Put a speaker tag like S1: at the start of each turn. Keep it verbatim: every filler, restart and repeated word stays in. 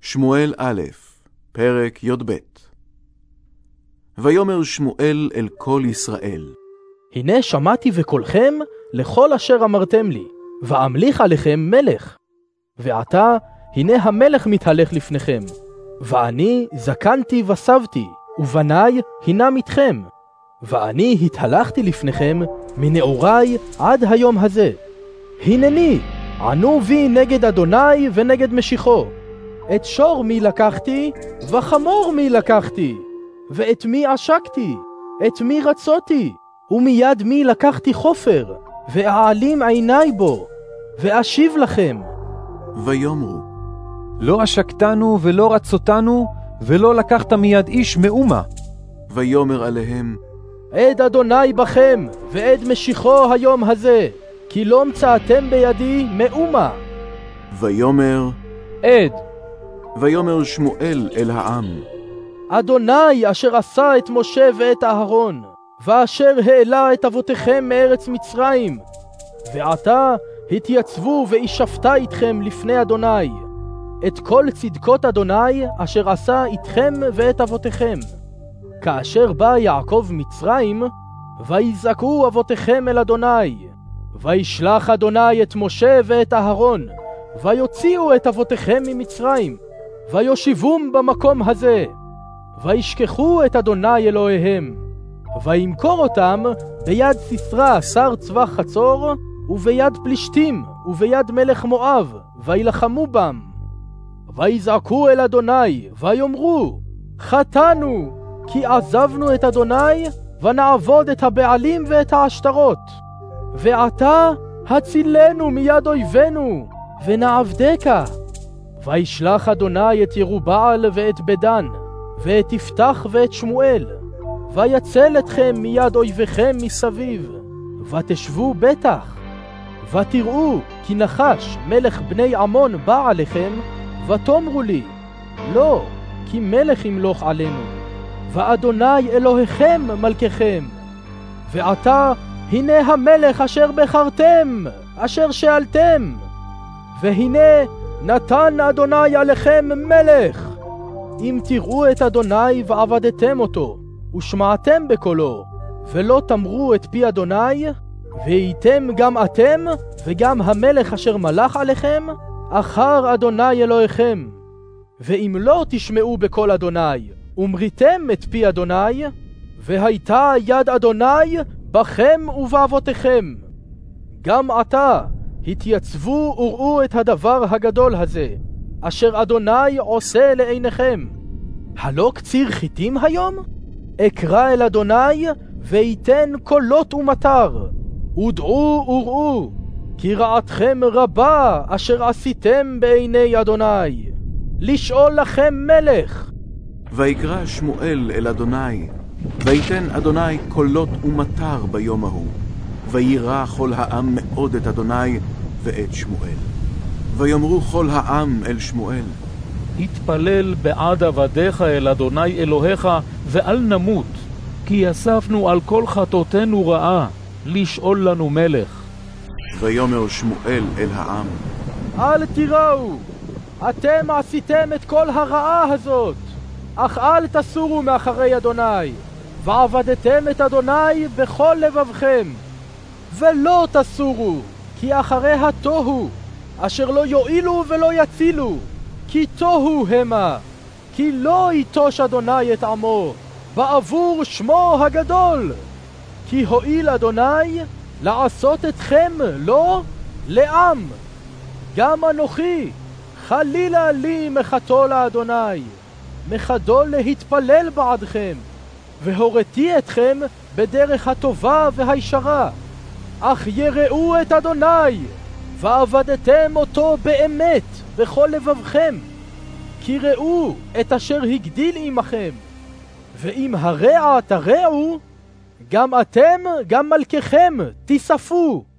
S1: שמואל א', פרק י"ב. ויאמר שמואל אל כל ישראל,
S2: הנה שמעתי וקולכם לכל אשר אמרתם לי, ואמליך עליכם מלך. ועתה הנה המלך מתהלך לפניכם, ואני זקנתי וסבתי, ובניי הנם איתכם. ואני התהלכתי לפניכם מנעוריי עד היום הזה. הנני, ענו בי נגד אדוני ונגד משיחו. את שור מי לקחתי, וחמור מי לקחתי, ואת מי עשקתי, את מי רצותי, ומיד מי לקחתי חופר, ואעלים עיני בו, ואשיב לכם.
S1: ויאמרו,
S3: לא עשקתנו ולא רצותנו, ולא לקחת מיד איש מאומה.
S1: ויאמר עליהם,
S2: עד אדוני בכם, ועד משיחו היום הזה, כי לא מצאתם בידי מאומה.
S1: ויאמר,
S3: עד.
S1: ויאמר שמואל אל העם,
S2: אדוני אשר עשה את משה ואת אהרון, ואשר העלה את אבותיכם מארץ מצרים, ועתה התייצבו וישפטה איתכם לפני אדוני, את כל צדקות אדוני אשר עשה איתכם ואת אבותיכם. כאשר בא יעקב מצרים, ויזעקו אבותיכם אל אדוני, וישלח אדוני את משה ואת אהרון, ויוציאו את אבותיכם ממצרים, ויושיבום במקום הזה, וישכחו את אדוני אלוהיהם, וימכור אותם ביד סיסרא שר צבא חצור, וביד פלישתים, וביד מלך מואב, וילחמו בם. ויזעקו אל אדוני, ויאמרו, חטאנו, כי עזבנו את אדוני, ונעבוד את הבעלים ואת העשתרות. ועתה הצילנו מיד אויבינו, ונעבדך. וישלח אדוני את ירובעל ואת בדן, ואת יפתח ואת שמואל, ויצל אתכם מיד אויביכם מסביב, ותשבו בטח, ותראו כי נחש מלך בני עמון בא עליכם, ותאמרו לי, לא, כי מלך ימלוך עלינו, ואדוני אלוהיכם מלככם. ועתה הנה המלך אשר בחרתם, אשר שאלתם, והנה נתן אדוני עליכם מלך. אם תראו את אדוני ועבדתם אותו, ושמעתם בקולו, ולא תמרו את פי אדוני, והייתם גם אתם וגם המלך אשר מלך עליכם, אחר אדוני אלוהיכם. ואם לא תשמעו בקול אדוני, ומריתם את פי אדוני, והייתה יד אדוני בכם ובאבותיכם. גם עתה התייצבו וראו את הדבר הגדול הזה, אשר אדוני עושה לעיניכם. הלא קציר חיטים היום? אקרא אל אדוני, ויתן קולות ומטר. ודעו וראו, כי רעתכם רבה אשר עשיתם בעיני אדוני. לשאול לכם מלך.
S1: ויקרא שמואל אל אדוני, ויתן אדוני קולות ומטר ביום ההוא, וירא כל העם מאוד את אדוני ואת שמואל. ויאמרו כל העם אל שמואל,
S4: התפלל בעד עבדיך אל אדוני אלוהיך, ואל נמות, כי אספנו על כל חטאותינו רעה, לשאול לנו מלך.
S1: ויאמר שמואל אל העם,
S2: אל תיראו, אתם עשיתם את כל הרעה הזאת, אך אל תסורו מאחרי אדוני, ועבדתם את אדוני בכל לבבכם. ולא תסורו, כי אחרי התוהו, אשר לא יועילו ולא יצילו, כי תוהו המה, כי לא יטוש אדוני את עמו, בעבור שמו הגדול. כי הועיל אדוני לעשות אתכם לא לעם. גם אנוכי, חלילה לי מחתו לאדוני, מחדו להתפלל בעדכם, והוריתי אתכם בדרך הטובה והישרה. אך יראו את אדוני, ועבדתם אותו באמת בכל לבבכם, כי ראו את אשר הגדיל עמכם. ואם הרע תרעו, גם אתם, גם מלככם תיספו.